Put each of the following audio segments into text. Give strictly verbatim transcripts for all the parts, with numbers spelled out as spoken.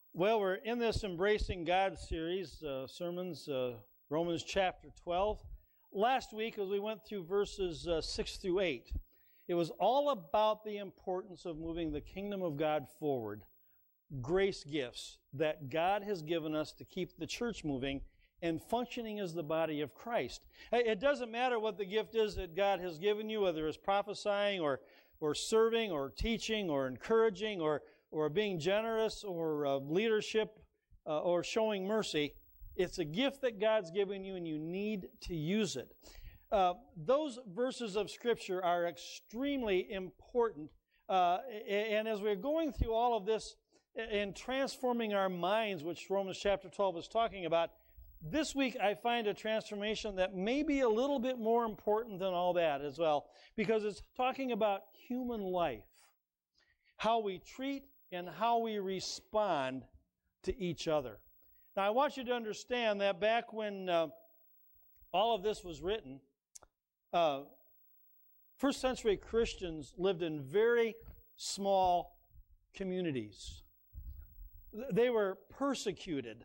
Well, we're in this Embracing God series, uh, sermons, uh, Romans chapter twelve. Last week, as we went through verses uh, six through eight, it was all about the importance of moving the kingdom of God forward. Grace gifts that God has given us to keep the church moving and functioning as the body of Christ. It doesn't matter what the gift is that God has given you, whether it's prophesying or, or serving or teaching or encouraging or or being generous, or uh, leadership, uh, or showing mercy. It's a gift that God's given you, and you need to use it. Uh, those verses of Scripture are extremely important. Uh, and as we're going through all of this and transforming our minds, which Romans chapter twelve is talking about, this week I find a transformation that may be a little bit more important than all that as well, because it's talking about human life, how we treat and how we respond to each other. Now, I want you to understand that back when uh, all of this was written, uh, first century Christians lived in very small communities. They were persecuted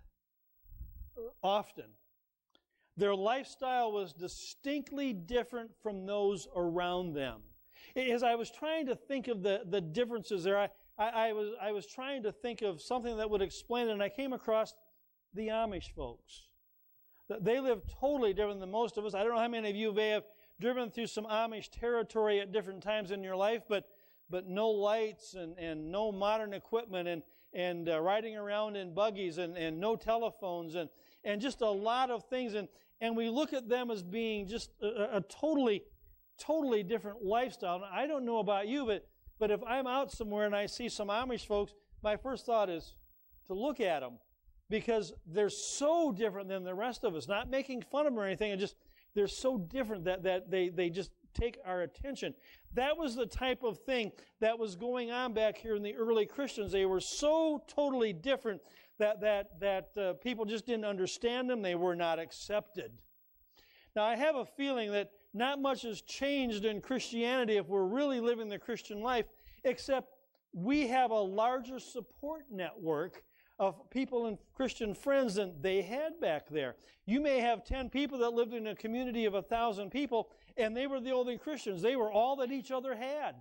often. Their lifestyle was distinctly different from those around them. As I was trying to think of the, the differences there, I, I, I was I was trying to think of something that would explain it, and I came across the Amish folks. They live totally different than most of us. I don't know how many of you may have driven through some Amish territory at different times in your life, but but no lights and, and no modern equipment and and uh, riding around in buggies and, and no telephones and, and just a lot of things. And, and we look at them as being just a, a totally Totally different lifestyle. Now, I don't know about you, but, but if I'm out somewhere and I see some Amish folks, my first thought is to look at them, because they're so different than the rest of us. Not making fun of them or anything, and just they're so different that, that they, they just take our attention. That was the type of thing that was going on back here in the early Christians. They were so totally different that, that, that uh, people just didn't understand them. They were not accepted. Now, I have a feeling that not much has changed in Christianity if we're really living the Christian life, except we have a larger support network of people and Christian friends than they had back there. You may have ten people that lived in a community of a thousand people, and they were the only Christians. They were all that each other had.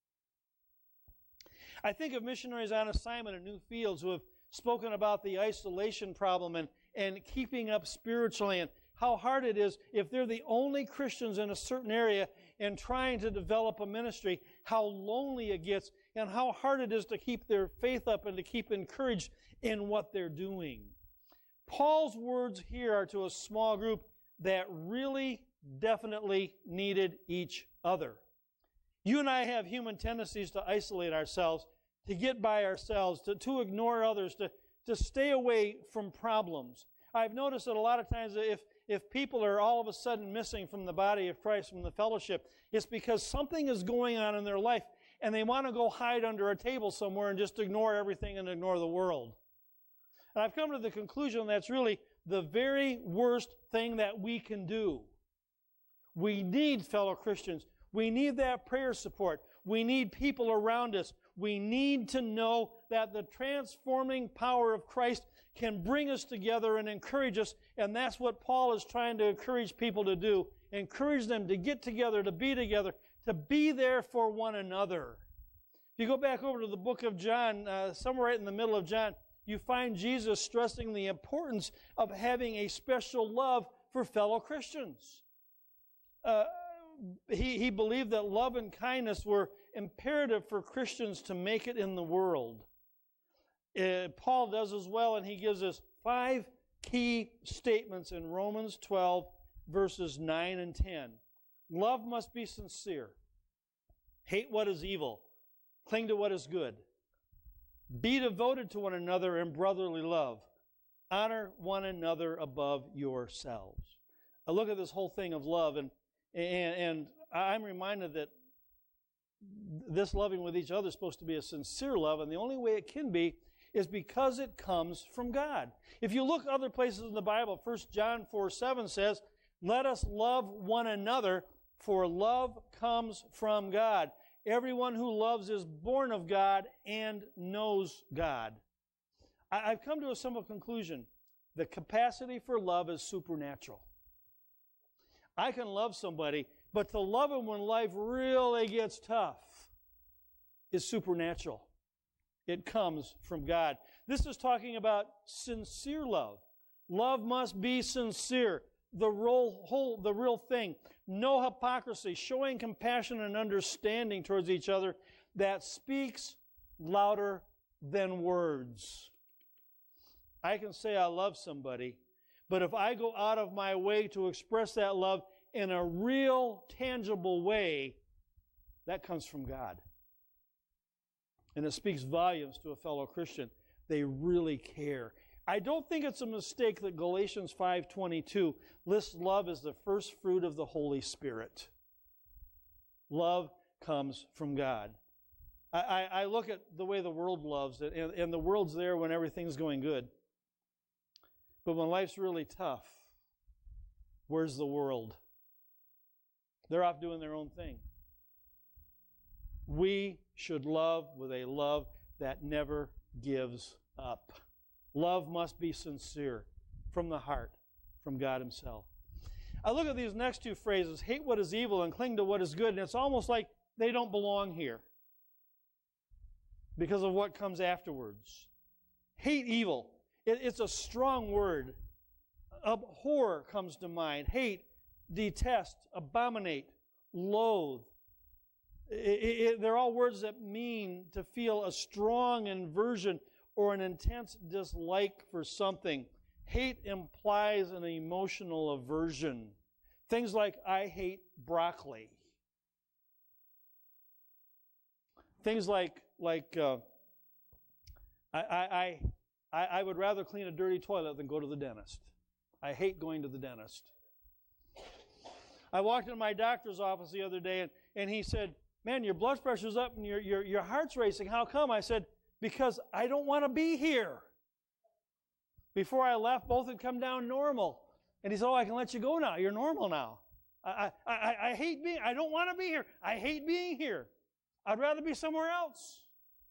I think of missionaries on assignment in new fields who have spoken about the isolation problem and, and keeping up spiritually, and how hard it is if they're the only Christians in a certain area and trying to develop a ministry, how lonely it gets and how hard it is to keep their faith up and to keep encouraged in what they're doing. Paul's words here are to a small group that really, definitely needed each other. You and I have human tendencies to isolate ourselves, to get by ourselves, to, to ignore others, to, to stay away from problems. I've noticed that a lot of times if If people are all of a sudden missing from the body of Christ, from the fellowship, it's because something is going on in their life and they want to go hide under a table somewhere and just ignore everything and ignore the world. And I've come to the conclusion that's really the very worst thing that we can do. We need fellow Christians. We need that prayer support. We need people around us. We need to know that the transforming power of Christ can bring us together and encourage us, and that's what Paul is trying to encourage people to do. Encourage them to get together, to be together, to be there for one another. If you go back over to the book of John, uh, somewhere right in the middle of John, you find Jesus stressing the importance of having a special love for fellow Christians. Uh, he, he believed that love and kindness were imperative for Christians to make it in the world. Uh, Paul does as well, and he gives us five key statements in Romans twelve, verses nine and ten. Love must be sincere. Hate what is evil. Cling to what is good. Be devoted to one another in brotherly love. Honor one another above yourselves. I look at this whole thing of love, and, and, and I'm reminded that this loving with each other is supposed to be a sincere love, and the only way it can be is because it comes from God. If you look other places in the Bible, First John four seven says, let us love one another, for love comes from God. Everyone who loves is born of God and knows God. I, I've come to a simple conclusion. The capacity for love is supernatural. I can love somebody, but to love them when life really gets tough is supernatural. It comes from God. This is talking about sincere love. Love must be sincere. The real, whole, the real thing. No hypocrisy. Showing compassion and understanding towards each other that speaks louder than words. I can say I love somebody, but if I go out of my way to express that love in a real, tangible way, that comes from God. And it speaks volumes to a fellow Christian. They really care. I don't think it's a mistake that Galatians five twenty-two lists love as the first fruit of the Holy Spirit. Love comes from God. I, I, I look at the way the world loves it, and, and the world's there when everything's going good. But when life's really tough, where's the world? They're off doing their own thing. We should love with a love that never gives up. Love must be sincere, from the heart, from God Himself. I look at these next two phrases, hate what is evil and cling to what is good, and it's almost like they don't belong here because of what comes afterwards. Hate evil. It, it's a strong word. Abhor comes to mind. Hate, detest, abominate, loathe. It, it, they're all words that mean to feel a strong aversion or an intense dislike for something. Hate implies an emotional aversion. Things like, I hate broccoli. Things like, like uh, I, I, I, I would rather clean a dirty toilet than go to the dentist. I hate going to the dentist. I walked into my doctor's office the other day, and, and he said, man, your blood pressure's up and your, your, your heart's racing. How come? I said, because I don't want to be here. Before I left, both had come down normal. And he said, oh, I can let you go now. You're normal now. I, I, I, I hate being, I don't want to be here. I hate being here. I'd rather be somewhere else.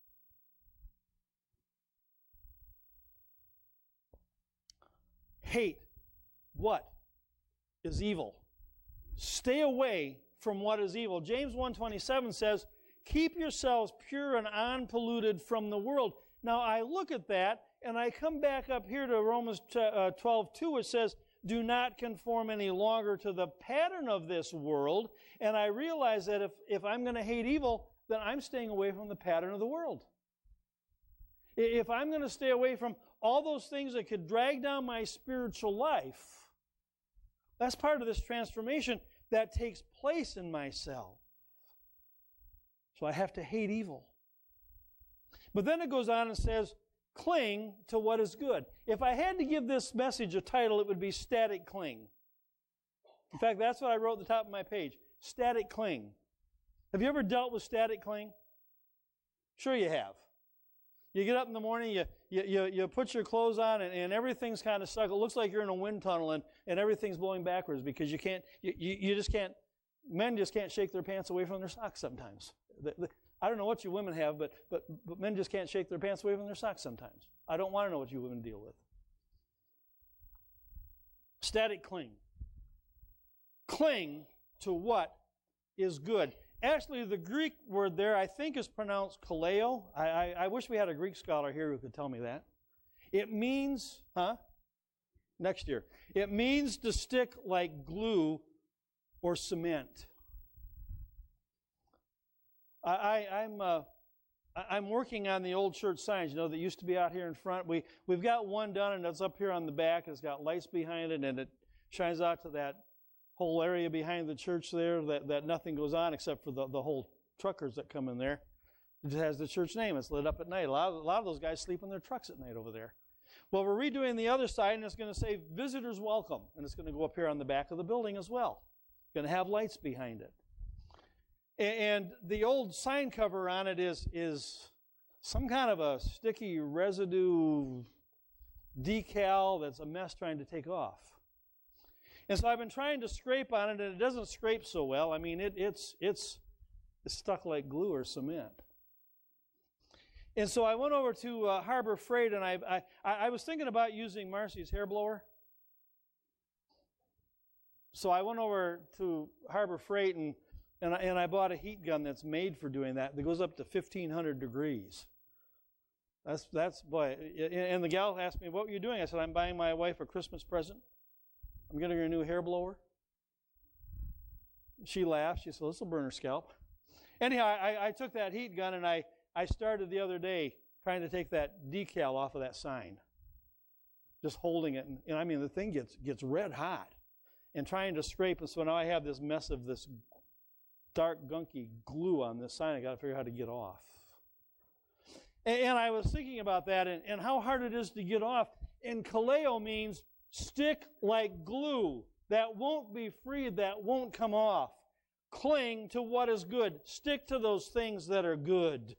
Hate what is evil. Stay away from what is evil. James one twenty-seven says, keep yourselves pure and unpolluted from the world. Now, I look at that, and I come back up here to Romans twelve two, which says, do not conform any longer to the pattern of this world. And I realize that if, if I'm going to hate evil, then I'm staying away from the pattern of the world. If I'm going to stay away from all those things that could drag down my spiritual life, that's part of this transformation that takes place in myself. So I have to hate evil. But then it goes on and says, cling to what is good. If I had to give this message a title, it would be Static Cling. In fact, that's what I wrote at the top of my page. Static Cling. Have you ever dealt with static cling? Sure you have. You get up in the morning, you you you, you put your clothes on, and, and everything's kind of stuck. It looks like you're in a wind tunnel, and, and everything's blowing backwards because you can't, you, you, you just can't, men just can't shake their pants away from their socks sometimes. The, the, I don't know what you women have, but, but, but men just can't shake their pants away from their socks sometimes. I don't want to know what you women deal with. Static cling. Cling to what is good. Actually, the Greek word there, I think, is pronounced kaleo. I, I, I wish we had a Greek scholar here who could tell me that. It means, huh? Next year. It means to stick like glue or cement. I, I, I'm uh, I'm working on the old church signs, you know, that used to be out here in front. We we've got one done, and it's up here on the back. It's got lights behind it, and it shines out to that whole area behind the church there that, that nothing goes on except for the, the whole truckers that come in there. It just has the church name. It's lit up at night. A lot, of, a lot of those guys sleep in their trucks at night over there. Well, we're redoing the other side, and it's going to say visitors welcome, and it's going to go up here on the back of the building as well. It's going to have lights behind it. And the old sign cover on it is, is some kind of a sticky residue decal that's a mess trying to take off. And so I've been trying to scrape on it, and it doesn't scrape so well. I mean, it, it's, it's, it's stuck like glue or cement. And so I went over to uh, Harbor Freight, and I, I I was thinking about using Marcy's hair blower. So I went over to Harbor Freight, and and I, and I bought a heat gun that's made for doing that. That goes up to fifteen hundred degrees. That's that's boy. And the gal asked me, "What were you doing?" I said, "I'm buying my wife a Christmas present. I'm getting her a new hair blower." She laughed. She said, "This will burn her scalp." Anyhow, I, I took that heat gun and I, I started the other day trying to take that decal off of that sign. Just holding it. And, and I mean, the thing gets gets red hot. And trying to scrape it. So now I have this mess of this dark, gunky glue on this sign. I got to figure out how to get off. And, and I was thinking about that and, and how hard it is to get off. And kaleo means stick like glue. That won't be freed, that won't come off. Cling to what is good. Stick to those things that are good.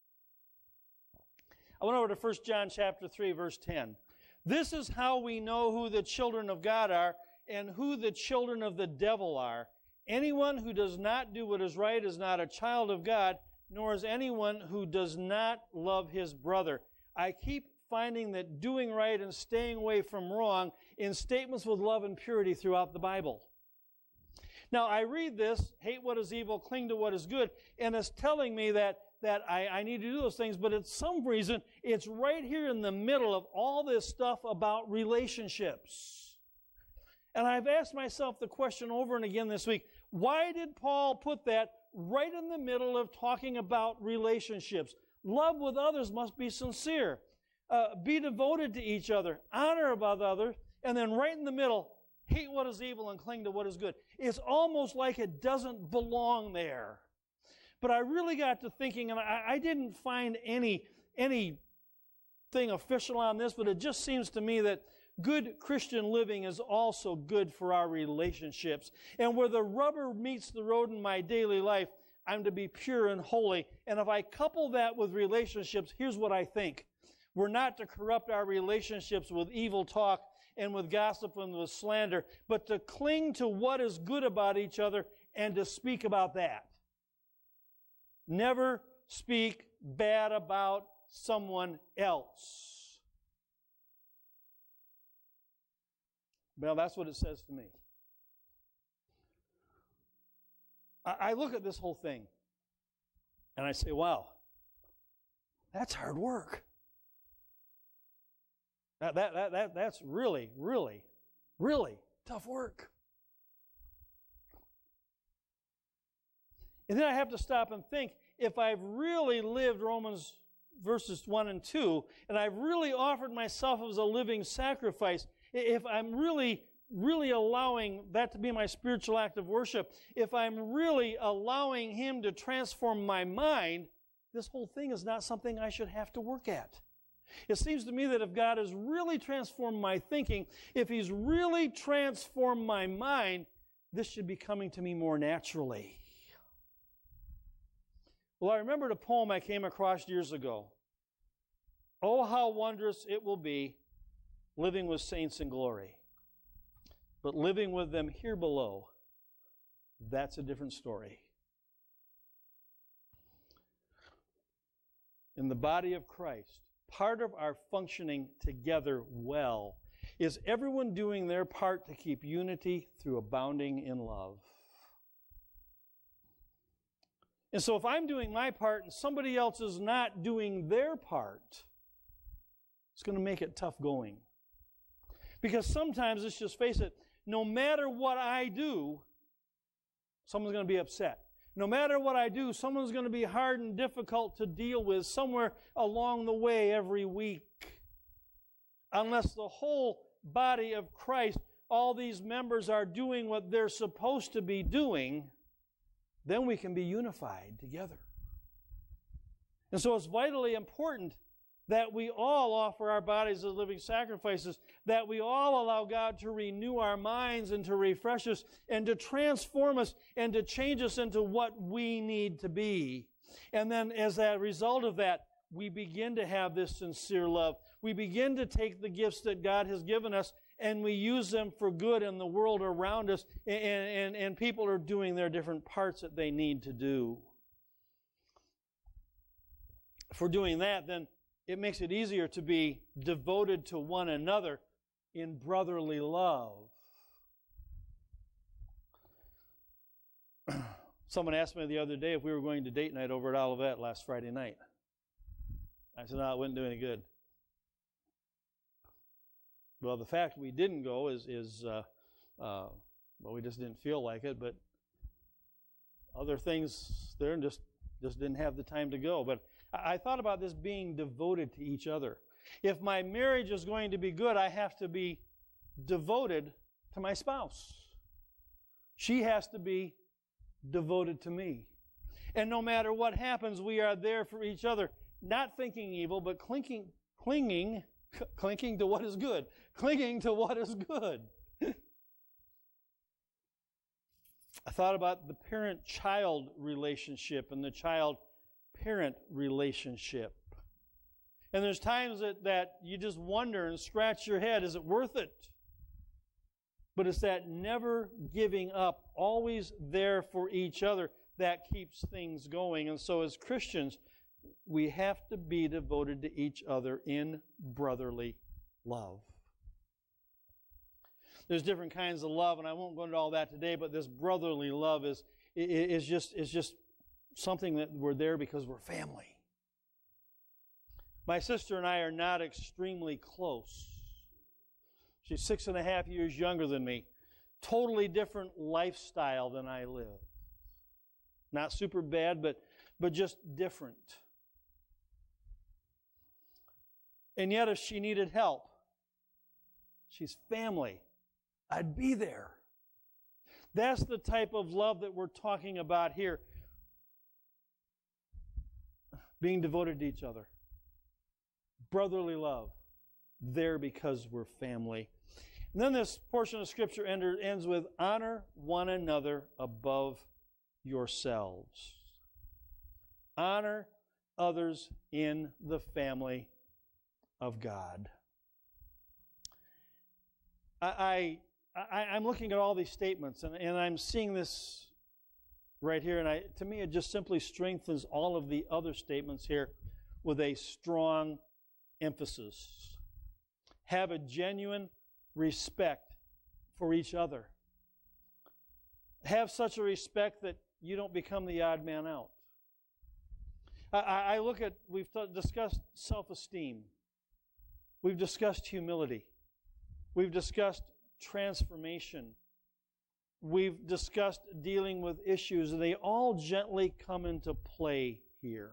I went over to First John chapter three, verse ten. This is how we know who the children of God are and who the children of the devil are. Anyone who does not do what is right is not a child of God, nor is anyone who does not love his brother. I keep finding that doing right and staying away from wrong in statements with love and purity throughout the Bible. Now, I read this, hate what is evil, cling to what is good, and it's telling me that, that I, I need to do those things, but at some reason, it's right here in the middle of all this stuff about relationships. And I've asked myself the question over and again this week, why did Paul put that right in the middle of talking about relationships? Love with others must be sincere. Uh, be devoted to each other. Honor about others. And then right in the middle, hate what is evil and cling to what is good. It's almost like it doesn't belong there. But I really got to thinking, and I, I didn't find any anything official on this, but it just seems to me that good Christian living is also good for our relationships. And where the rubber meets the road in my daily life, I'm to be pure and holy. And if I couple that with relationships, here's what I think. We're not to corrupt our relationships with evil talk and with gossip and with slander, but to cling to what is good about each other and to speak about that. Never speak bad about someone else. Well, that's what it says to me. I look at this whole thing and I say, wow, that's hard work. That, that, that, that, that's really, really, really tough work. And then I have to stop and think, if I've really lived Romans verses one and two, and I've really offered myself as a living sacrifice, if I'm really, really allowing that to be my spiritual act of worship, if I'm really allowing Him to transform my mind, this whole thing is not something I should have to work at. It seems to me that if God has really transformed my thinking, if He's really transformed my mind, this should be coming to me more naturally. Well, I remembered a poem I came across years ago. Oh, how wondrous it will be living with saints in glory. But living with them here below, that's a different story. In the body of Christ, part of our functioning together well is everyone doing their part to keep unity through abounding in love. And so if I'm doing my part and somebody else is not doing their part, it's going to make it tough going. Because sometimes, let's just face it, no matter what I do, someone's going to be upset. No matter what I do, someone's going to be hard and difficult to deal with somewhere along the way every week. Unless the whole body of Christ, all these members are doing what they're supposed to be doing, then we can be unified together. And so it's vitally important that we all offer our bodies as living sacrifices, that we all allow God to renew our minds and to refresh us and to transform us and to change us into what we need to be. And then as a result of that, we begin to have this sincere love. We begin to take the gifts that God has given us and we use them for good in the world around us, and, and, and people are doing their different parts that they need to do. for doing that, then it makes it easier to be devoted to one another in brotherly love. Someone asked me the other day if we were going to date night over at Olivet last Friday night. I said, no, it wouldn't do any good. Well, the fact we didn't go is, is uh, uh, well, we just didn't feel like it, but other things there and just, just didn't have the time to go. But I, I thought about this being devoted to each other. If my marriage is going to be good, I have to be devoted to my spouse. She has to be devoted to me. And no matter what happens, we are there for each other, not thinking evil, but clinging, clinging, clinging to what is good. Clinging to what is good. I thought about the parent-child relationship and the child-parent relationship. And there's times that, that you just wonder and scratch your head, is it worth it? But it's that never giving up, always there for each other, that keeps things going. And so as Christians, we have to be devoted to each other in brotherly love. There's different kinds of love, and I won't go into all that today, but this brotherly love is, is, just, is just something that we're there because we're family. My sister and I are not extremely close. She's six and a half years younger than me. Totally different lifestyle than I live. Not super bad, but, but just different. And yet if she needed help, she's family. I'd be there. That's the type of love that we're talking about here. Being devoted to each other. Brotherly love. There because we're family. And then this portion of Scripture ends with, honor one another above yourselves. Honor others in the family of God. I, I, I'm looking at all these statements, and, and I'm seeing this right here, and I, to me it just simply strengthens all of the other statements here with a strong emphasis. Have a genuine respect for each other. Have such a respect that you don't become the odd man out. I, I look at, we've t- discussed self-esteem. We've discussed humility. We've discussed transformation. We've discussed dealing with issues, and they all gently come into play here.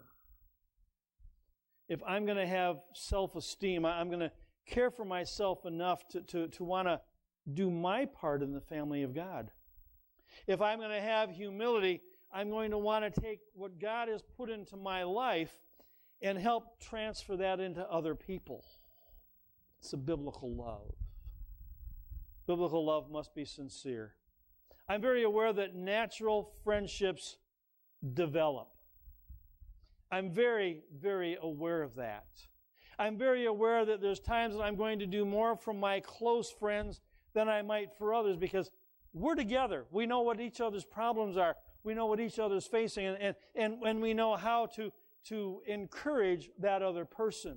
If I'm going to have self-esteem, I'm going to care for myself enough to, to, to want to do my part in the family of God. If I'm going to have humility, I'm going to want to take what God has put into my life and help transfer that into other people. It's a biblical love. Biblical love must be sincere. I'm very aware that natural friendships develop. I'm very, very aware of that. I'm very aware that there's times that I'm going to do more from my close friends than I might for others because we're together. We know what each other's problems are. We know what each other's facing, and, and, and, and we know how to, to encourage that other person.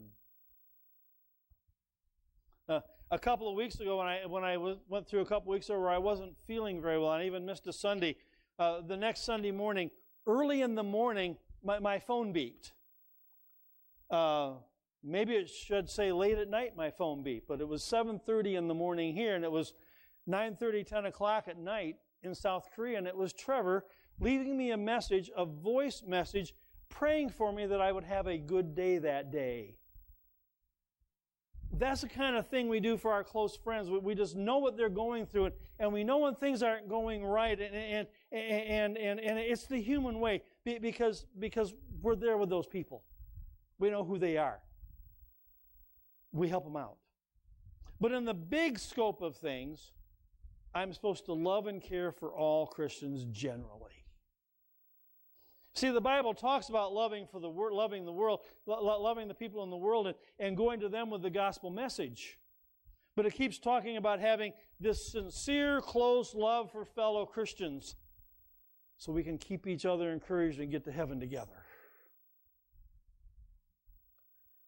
Uh, a couple of weeks ago, when I when I was, went through a couple of weeks ago where I wasn't feeling very well, and I even missed a Sunday, uh, the next Sunday morning, early in the morning, my, my phone beeped. Uh, maybe it should say late at night my phone beeped, but it was seven thirty in the morning here, and it was nine thirty, ten o'clock at night in South Korea, and it was Trevor leaving me a message, a voice message, praying for me that I would have a good day that day. That's the kind of thing we do for our close friends. We just know what they're going through, and we know when things aren't going right, and and and and, and it's the human way because because we're there with those people. We know who they are. We help them out. But in the big scope of things, I'm supposed to love and care for all Christians generally. See, the Bible talks about loving for the wor- loving the world, lo- loving the people in the world, and, and going to them with the gospel message. But it keeps talking about having this sincere, close love for fellow Christians so we can keep each other encouraged and get to heaven together.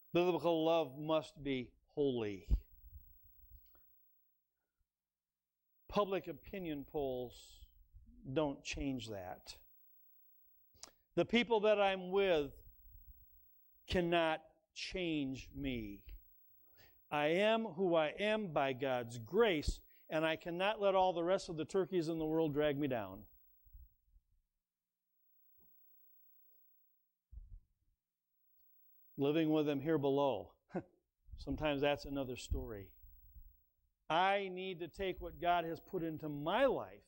Biblical love must be holy. Public opinion polls don't change that. The people that I'm with cannot change me. I am who I am by God's grace, and I cannot let all the rest of the turkeys in the world drag me down. Living with them here below, sometimes that's another story. I need to take what God has put into my life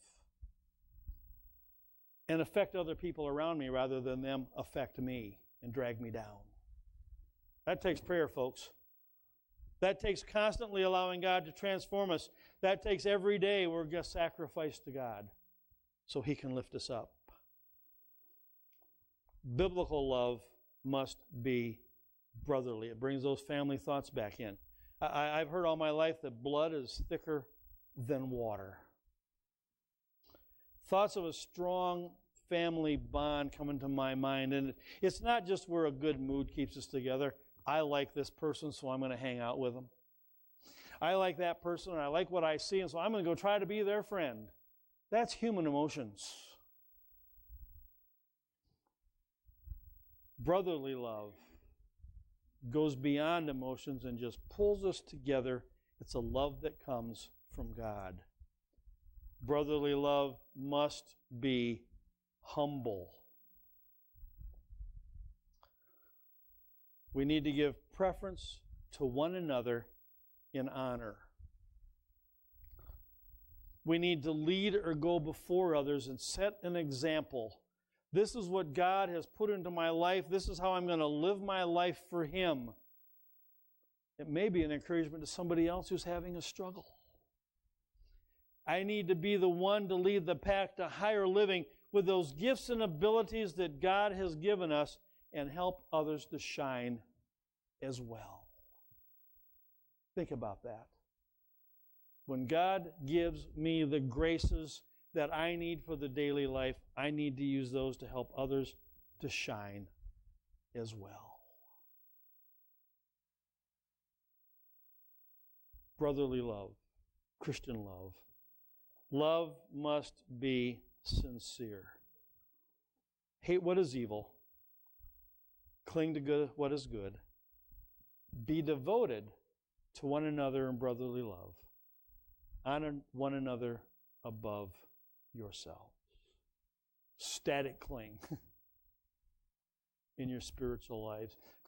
and affect other people around me rather than them affect me and drag me down. That takes prayer, folks. That takes constantly allowing God to transform us. That takes every day we're just sacrificed to God so He can lift us up. Biblical love must be brotherly. It brings those family thoughts back in. I, I've heard all my life that blood is thicker than water. Thoughts of a strong family bond come into my mind, and it's not just where a good mood keeps us together. I like this person, so I'm going to hang out with them. I like that person, and I like what I see, and so I'm going to go try to be their friend. That's human emotions. Brotherly love goes beyond emotions and just pulls us together. It's a love that comes from God. Brotherly love must be humble. We need to give preference to one another in honor. We need to lead or go before others and set an example. This is what God has put into my life. This is how I'm going to live my life for Him. It may be an encouragement to somebody else who's having a struggle. I need to be the one to lead the pack to higher living with those gifts and abilities that God has given us and help others to shine as well. Think about that. When God gives me the graces that I need for the daily life, I need to use those to help others to shine as well. Brotherly love, Christian love. Love must be sincere. Hate what is evil. Cling to good, what is good. Be devoted to one another in brotherly love. Honor one another above yourselves. Static cling in your spiritual lives.